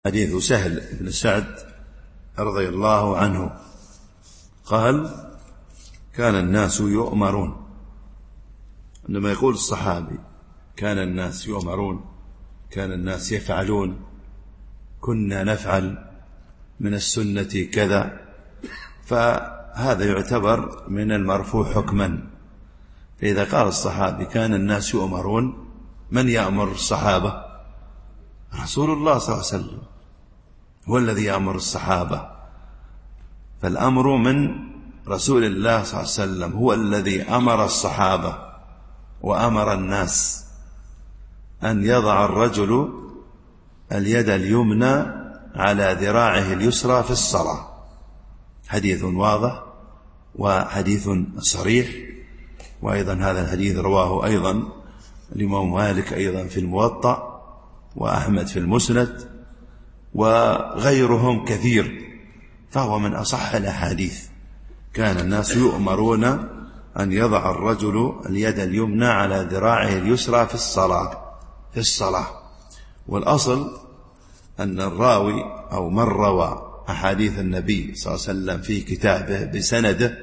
حديث سهل بن سعد رضي الله عنه قال: كان الناس يؤمرون. عندما يقول الصحابي كان الناس يؤمرون، كان الناس يفعلون، كنا نفعل من السنة كذا، فهذا يعتبر من المرفوع حكما. فإذا قال الصحابي كان الناس يؤمرون، من يأمر الصحابة؟ رسول الله صلى الله عليه وسلم هو الذي يأمر الصحابة، فالأمر من رسول الله صلى الله عليه وسلم، هو الذي أمر الصحابة وأمر الناس أن يضع الرجل اليد اليمنى على ذراعه اليسرى في الصلاة. حديث واضح وحديث صريح، وأيضا هذا الحديث رواه أيضا الإمام مالك أيضا في الموطأ، وأحمد في المسند، وغيرهم كثير، فهو من أصح الأحاديث. كان الناس يؤمرون أن يضع الرجل اليد اليمنى على ذراعه اليسرى في الصلاة. والأصل أن الراوي أو من روى أحاديث النبي صلى الله عليه وسلم في كتابه بسنده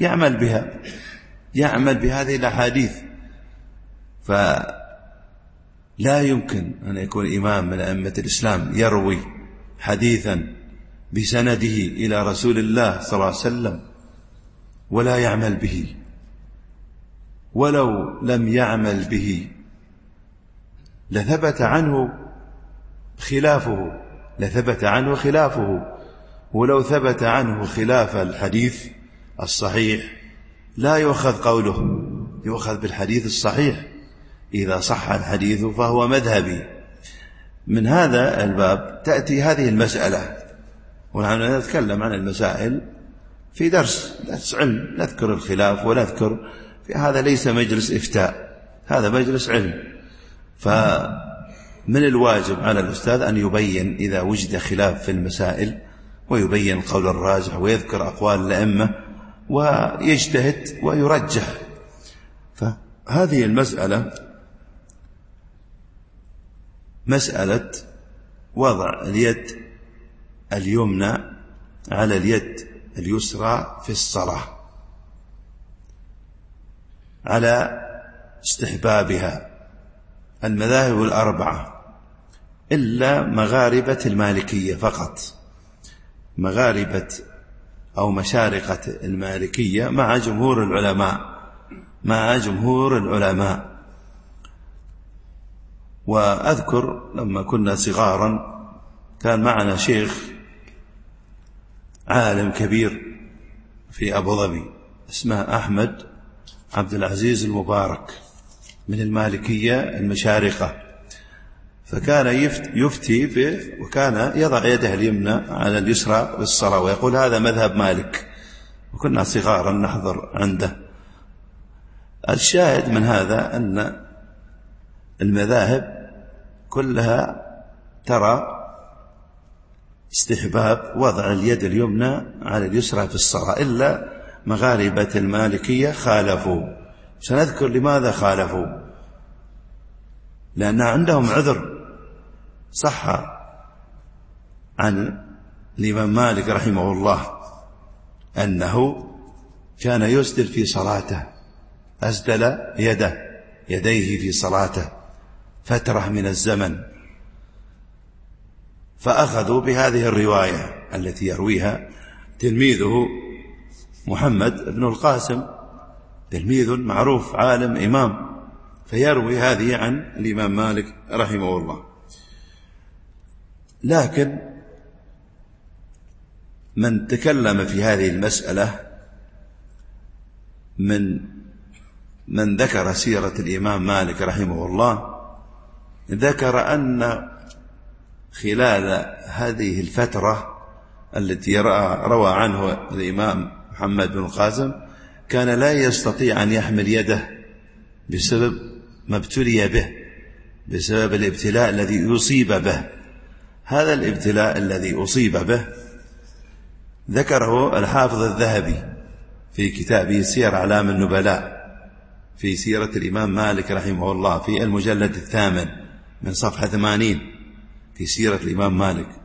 يعمل بهذه الأحاديث. فلا يمكن أن يكون إمام من أئمة الإسلام يروي حديثا بسنده إلى رسول الله صلى الله عليه وسلم ولا يعمل به، ولو لم يعمل به لثبت عنه خلافه، ولو ثبت عنه خلاف الحديث الصحيح لا يؤخذ قوله، يؤخذ بالحديث الصحيح. إذا صح الحديث فهو مذهبي. من هذا الباب تأتي هذه المسألة، ونحن نتكلم عن المسائل في درس علم، نذكر الخلاف ونذكر في هذا، ليس مجلس إفتاء، هذا مجلس علم. فمن الواجب على الأستاذ أن يبين إذا وجد خلاف في المسائل، ويبين القول الراجح، ويذكر أقوال الأئمة، ويجتهد ويرجح. فهذه المسألة مسألة وضع اليد اليمنى على اليد اليسرى في الصلاة على استحبابها المذاهب الأربعة إلا مغاربة المالكية فقط، مغاربة أو مشارقة المالكية مع جمهور العلماء. وأذكر لما كنا صغارا كان معنا شيخ عالم كبير في أبو ظبي اسمه أحمد عبد العزيز المبارك من المالكية المشارقة، فكان يفتي وكان يضع يده اليمنى على اليسرى بالصلاة ويقول هذا مذهب مالك، وكنا صغارا نحضر عنده. الشاهد من هذا أن المذاهب كلها ترى استحباب وضع اليد اليمنى على اليسرى في الصلاة، إلا مغاربة المالكية خالفوا. سنذكر لماذا خالفوا، لأن عندهم عذر. صح عن الإمام مالك رحمه الله أنه كان يسدل في صلاته، أسدل يديه في صلاته فترة من الزمن، فأخذوا بهذه الرواية التي يرويها تلميذه محمد بن القاسم، تلميذ معروف عالم إمام، فيروي هذه عن الإمام مالك رحمه الله. لكن من تكلم في هذه المسألة من ذكر سيرة الإمام مالك رحمه الله، ذكر أن خلال هذه الفترة التي روى عنه الإمام محمد بن القاسم كان لا يستطيع أن يحمل يده بسبب ما ابتلي به، بسبب الابتلاء الذي يصيب به. هذا الابتلاء الذي أصيب به ذكره الحافظ الذهبي في كتابه سير أعلام النبلاء في سيرة الإمام مالك رحمه الله في المجلد 8 من صفحة 80 في سيرة الإمام مالك.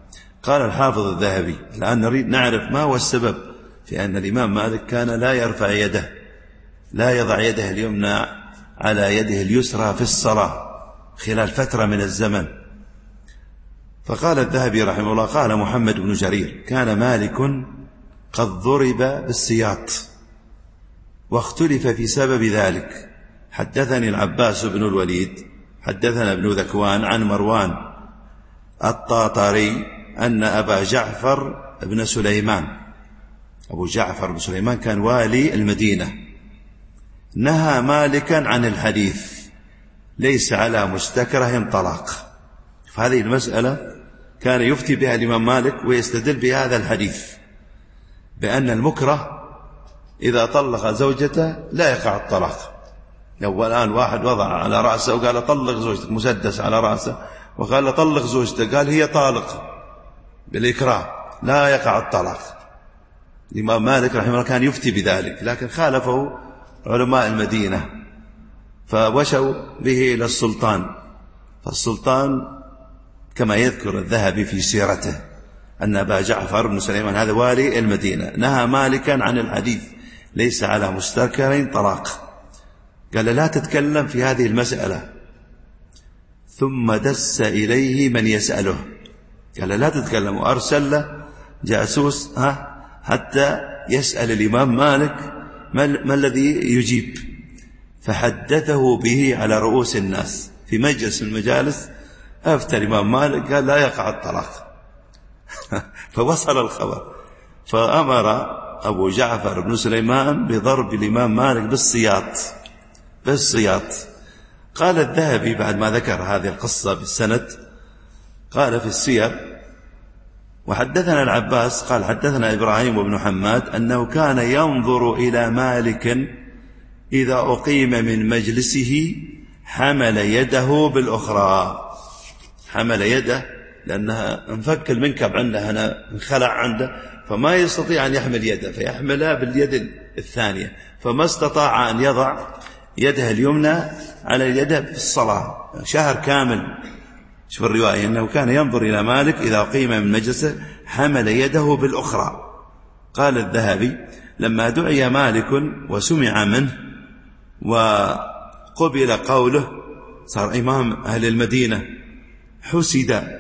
قال الحافظ الذهبي: الآن نريد نعرف ما هو السبب في أن الإمام مالك كان لا يرفع يده، لا يضع يده اليمنى على يده اليسرى في الصلاة خلال فترة من الزمن. فقال الذهبي رحمه الله: قال محمد بن جرير: كان مالك قد ضرب بالسياط واختلف في سبب ذلك. حدثني العباس بن الوليد حدثنا ابن ذكوان عن مروان الطاطري أن أبا جعفر بن سليمان، أبو جعفر بن سليمان كان والي المدينة، نهى مالكا عن الحديث ليس على مستكره طلاق. فهذه المسألة كان يفتي بها الإمام مالك ويستدل بهذا الحديث بأن المكره إذا طلق زوجته لا يقع الطلاق. لو الآن واحد وضع على رأسه وقال طلق زوجتك، مسدس على رأسه وقال طلق زوجتك، قال هي طالق بالإكراه، لا يقع الطلاق. الإمام مالك رحمه الله كان يفتي بذلك، لكن خالفه علماء المدينة فوشوا به إلى السلطان. فالسلطان كما يذكر الذهبي في سيرته أن أبا جعفر بن سليمان هذا والي المدينة نهى مالكا عن الحديث ليس على مستكره طلاق، قال لا تتكلم في هذه المسألة. ثم دس إليه من يسأله، قال لا تتكلم، وأرسل له جاسوس حتى يسأل الإمام مالك ما الذي يجيب، فحدثه به على رؤوس الناس في مجلس من المجالس. أفتى الإمام مالك قال لا يقع الطلاق. فوصل الخبر، فأمر أبو جعفر بن سليمان بضرب الإمام مالك بالسياط. قال الذهبي بعد ما ذكر هذه القصة بالسند، قال في السير: وحدثنا العباس قال حدثنا إبراهيم بن حماد أنه كان ينظر إلى مالك إذا أقيم من مجلسه حمل يده بالأخرى. حمل يده لأنها انفك المنكب عنده هنا، انخلع عنده، فما يستطيع أن يحمل يده فيحملها باليد الثانية، فما استطاع أن يضع يده اليمنى على اليد في الصلاة شهر كامل. شوف الرواية أنه كان ينظر إلى مالك إذا قيم من مجلسه حمل يده بالأخرى. قال الذهبي: لما دعي مالك وسمع منه وقبل قوله صار إمام أهل المدينة، حسد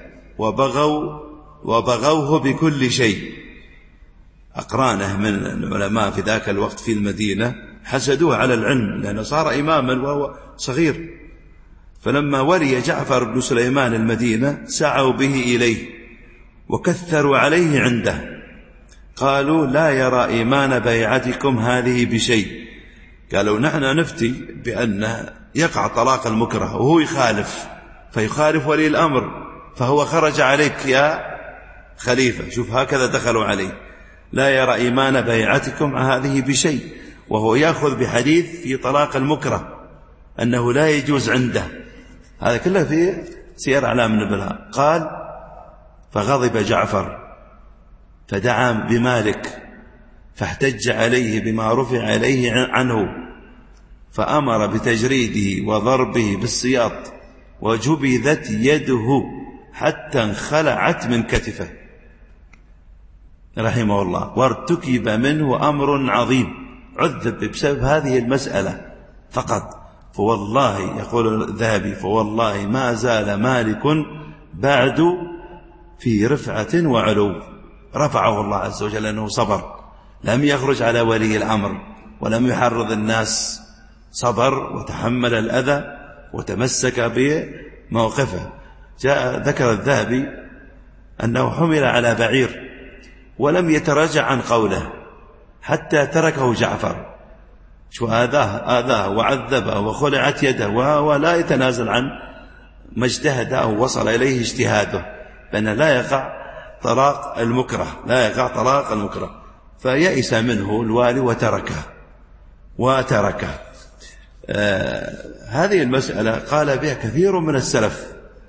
وبغوه بكل شيء. أقرانه من العلماء في ذاك الوقت في المدينة حسدوه على العلم لأنه صار إماما وهو صغير. فلما ولي جعفر بن سليمان المدينة سعوا به إليه وكثروا عليه عنده، قالوا لا يرى إيمان بيعتكم هذه بشيء. قالوا نحن نفتي بأن يقع طلاق المكره وهو يخالف، فيخالف ولي الأمر، فهو خرج عليك يا خليفة. شوف هكذا دخلوا عليه: لا يرى إيمان بيعتكم هذه بشيء، وهو يأخذ بحديث في طلاق المكره أنه لا يجوز عنده. هذا كله في سير أعلام النبلاء. قال: فغضب جعفر فدعا بمالك فاحتج عليه بما رفع إليه عنه، فأمر بتجريده وضربه بالسياط، وجبذت يده حتى انخلعت من كتفه رحمه الله، وارتكب منه أمر عظيم، عذب بسبب هذه المسألة فقط. فوالله يقول الذهبي: فوالله ما زال مالك بعد في رفعة وعلو، رفعه الله عز وجل لأنه صبر، لم يخرج على ولي الأمر ولم يحرض الناس، صبر وتحمل الأذى وتمسك بموقفه. ذكر الذهبي أنه حمل على بعير ولم يتراجع عن قوله حتى تركه جعفر. شو آذاه وعذبه وخلعت يده، ولا يتنازل عن ما اجتهد أو وصل إليه اجتهاده بأن لا يقع طلاق المكره، فيئس منه الوالي وتركه. هذه المسألة قال بها كثير من السلف،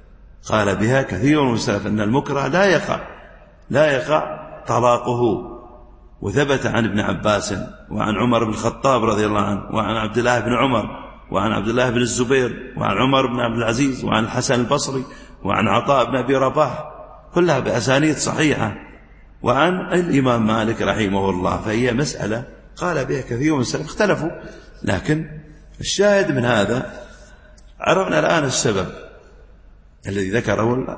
أن المكره لا يقع طلاقه. وثبت عن ابن عباس وعن عمر بن الخطاب رضي الله عنه، وعن عبد الله بن عمر، وعن عبد الله بن الزبير، وعن عمر بن عبد العزيز، وعن الحسن البصري، وعن عطاء بن أبي رباح، كلها بأسانيد صحيحة وعن الإمام مالك رحمه الله، فهي مسألة قال بها كثير من السلف اختلفوا. لكن الشاهد من هذا عرفنا الآن السبب الذي ذكره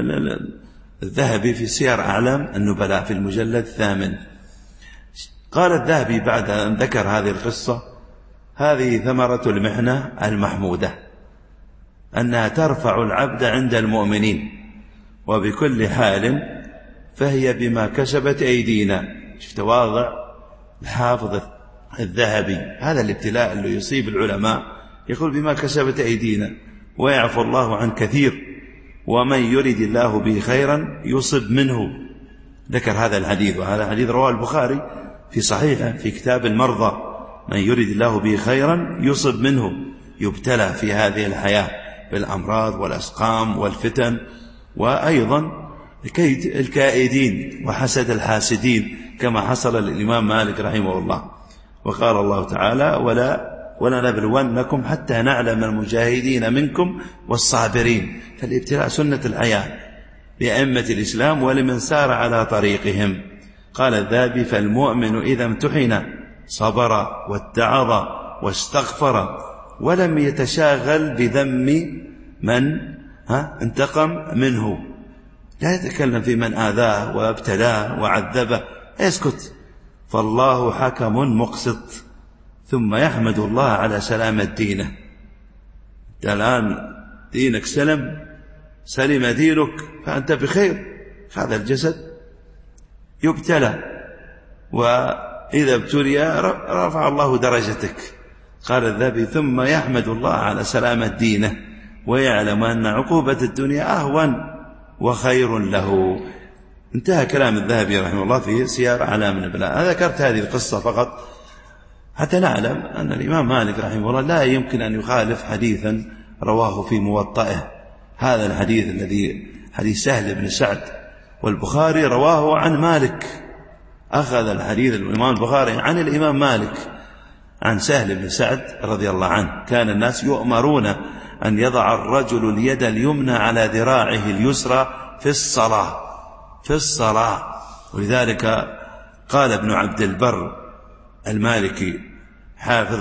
الذهبي في سير أعلام النبلاء في المجلد 8. قال الذهبي بعد أن ذكر هذه القصة: هذه ثمرة المحنة المحمودة، أنها ترفع العبد عند المؤمنين، وبكل حال فهي بما كسبت أيدينا. شفت واضع الحافظ الذهبي هذا الابتلاء اللي يصيب العلماء، يقول بما كسبت أيدينا ويعفو الله عن كثير، ومن يريد الله به خيرا يصب منه. ذكر هذا الحديث، وهذا الحديث رواه البخاري في صحيحه في كتاب المرضى: من يريد الله به خيرا يصب منه، يبتلى في هذه الحياة بالأمراض والأسقام والفتن، وأيضا كيد الكائدين وحسد الحاسدين كما حصل للإمام مالك رحمه الله. وقال الله تعالى: ولنبلونكم حتى نعلم المجاهدين منكم والصابرين. فالابتلاء سنة الحياة لأئمة الإسلام ولمن سار على طريقهم. قال الذهبي: فالمؤمن إذا امتحن صبر واتعظ واستغفر ولم يتشاغل بذم من انتقم منه، لا يتكلم في من آذاه وابتلاه وعذبه، يسكت، فالله حكم مقسط، ثم يحمد الله على سلامة دينه. الآن دينك سلم دينك فأنت بخير. هذا الجسد يبتلى، وإذا ابتلي رفع الله درجتك. قال الذهبي: ثم يحمد الله على سلامة دينه ويعلم أن عقوبة الدنيا أهون وخير له. انتهى كلام الذهبي رحمه الله في سير أعلام النبلاء. ذكرت هذه القصة فقط حتى نعلم أن الإمام مالك رحمه الله لا يمكن أن يخالف حديثا رواه في موطئه. هذا الحديث الذي حديث سهل بن سعد، والبخاري رواه عن مالك، أخذ الحديث الإمام البخاري عن الإمام مالك عن سهل بن سعد رضي الله عنه: كان الناس يؤمرون أن يضع الرجل اليد اليمنى على ذراعه اليسرى في الصلاة. ولذلك قال ابن عبد البر المالكي حافظ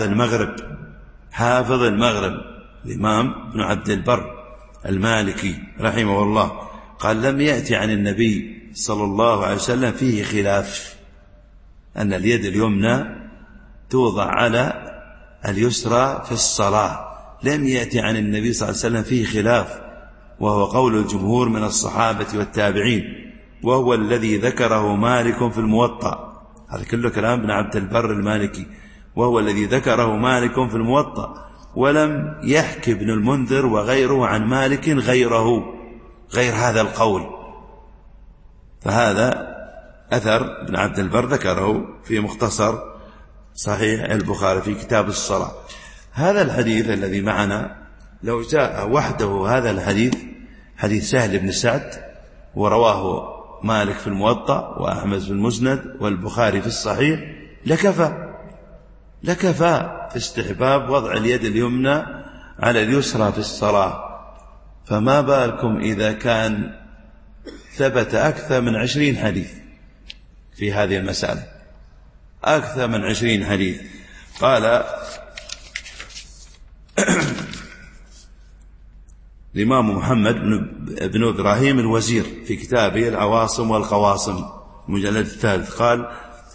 المغرب الإمام ابن عبد البر المالكي رحمه الله، قال: لم يأتي عن النبي صلى الله عليه وسلم فيه خلاف أن اليد اليمنى توضع على اليسرى في الصلاة. لم يأتي عن النبي صلى الله عليه وسلم فيه خلاف، وهو قول الجمهور من الصحابة والتابعين، وهو الذي ذكره مالك في الموطأ. هذا كله كلام ابن عبد البر المالكي، وهو الذي ذكره مالك في الموطأ، ولم يحكي ابن المنذر وغيره عن مالك غير هذا القول. فهذا أثر ابن عبد البر ذكره في مختصر صحيح البخاري في كتاب الصلاة. هذا الحديث الذي معنا لو جاء وحده هذا الحديث، حديث سهل بن سعد، ورواه مالك في الموطأ وأحمد في المسند والبخاري في الصحيح، لكفى في استحباب وضع اليد اليمنى على اليسرى في الصلاة. فما بالكم إذا كان ثبت أكثر من 20 حديث في هذه المسألة، أكثر من 20 حديث. قال الإمام محمد بن إبراهيم الوزير في كتابه العواصم والقواصم المجلد 3، قال: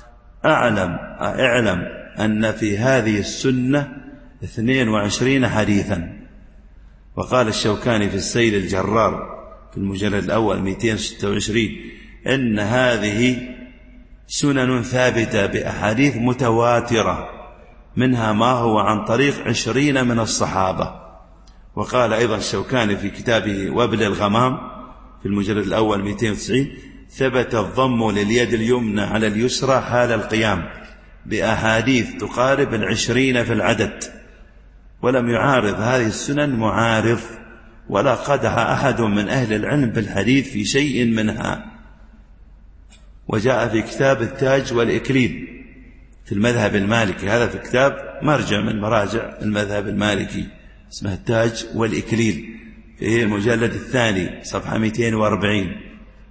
اعلم أن في هذه السنة 22 حديثا. وقال الشوكاني في السيل الجرار في المجلد الأول 226: إن هذه سنن ثابتة بأحاديث متواترة، منها ما هو عن طريق 20 من الصحابة. وقال أيضا الشوكاني في كتابه وابل الغمام في المجلد الأول 290: ثبت الضم لليد اليمنى على اليسرى حال القيام بأحاديث تقارب 20 في العدد، ولم يعارض هذه السنن معارض، ولا قدح أحد من أهل العلم بالحديث في شيء منها. وجاء في كتاب التاج والإكليل في المذهب المالكي، هذا في كتاب مرجع من مراجع المذهب المالكي اسمه التاج والإكليل في المجلد الثاني صفحة 240،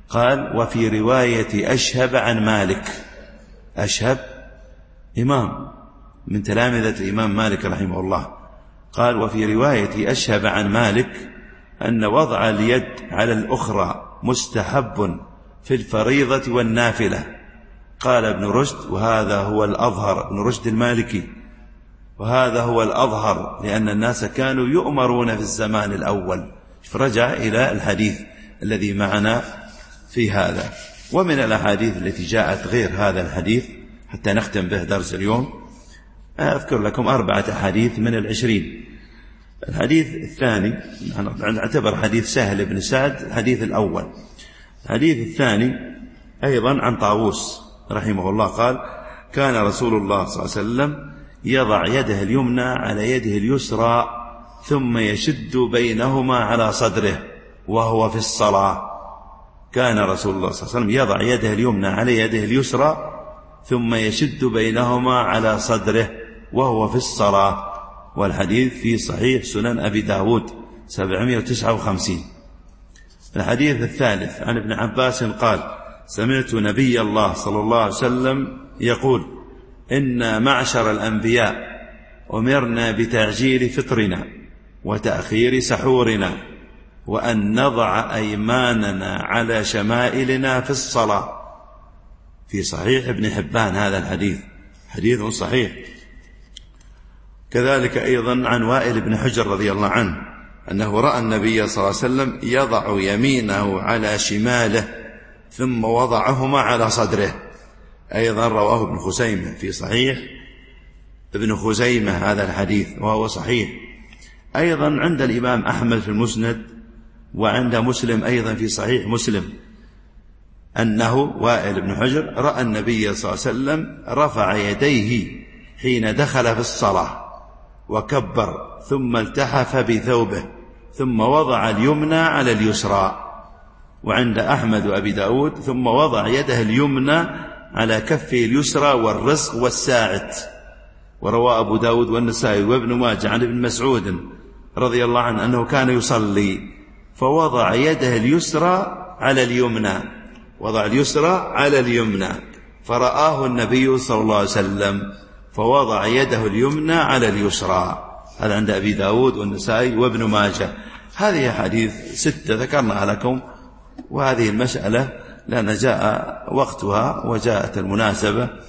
قال وفي رواية أشهب عن مالك. أشهب إمام من تلامذة الإمام مالك رحمه الله. قال وفي رواية أشهب عن مالك أن وضع اليد على الأخرى مستحب في الفريضة والنافلة. قال ابن رشد وهذا هو الأظهر، ابن رشد المالكي، وهذا هو الأظهر لأن الناس كانوا يؤمرون في الزمان الأول. فرجع إلى الحديث الذي معنا في هذا. ومن الأحاديث التي جاءت غير هذا الحديث حتى نختم به درس اليوم أذكر لكم 4 أحاديث من 20. الحديث الثاني نعتبر حديث سهل بن سعد الحديث الأول. الحديث الثاني أيضا عن طاووس رحمه الله قال كان رسول الله صلى الله عليه وسلم يضع يده اليمنى على يده اليسرى ثم يشد بينهما على صدره وهو في الصلاة. كان رسول الله صلى الله عليه وسلم يضع يده اليمنى على يده اليسرى ثم يشد بينهما على صدره وهو في الصلاة. والحديث في صحيح سنن أبي داود 759. الحديث الثالث عن ابن عباس قال سمعت نبي الله صلى الله عليه وسلم يقول إنا معشر الأنبياء أمرنا بتعجيل فطرنا وتأخير سحورنا وأن نضع أيماننا على شمائلنا في الصلاة. في صحيح ابن حبان هذا الحديث حديث صحيح. كذلك أيضا عن وائل بن حجر رضي الله عنه أنه رأى النبي صلى الله عليه وسلم يضع يمينه على شماله ثم وضعهما على صدره. أيضا رواه ابن خزيمة في صحيح ابن خزيمة هذا الحديث وهو صحيح. أيضا عند الإمام أحمد في المسند وعند مسلم أيضا في صحيح مسلم أنه وائل بن حجر رأى النبي صلى الله عليه وسلم رفع يديه حين دخل في الصلاة وكبر ثم التحف بثوبه ثم وضع اليمنى على اليسرى. وعند أحمد وأبي داود ثم وضع يده اليمنى على كفه اليسرى والرزق والساعد. وروى أبو داود والنسائي وابن ماجه عن ابن مسعود رضي الله عنه أنه كان يصلي فوضع يده اليسرى على اليمنى، وضع اليسرى على اليمنى فرآه النبي صلى الله عليه وسلم فوضع يده اليمنى على اليسرى. هذا عند أبي داود والنسائي وابن ماجه. هذه حديث 6 ذكرناها لكم، وهذه المسألة لأن جاء وقتها وجاءت المناسبة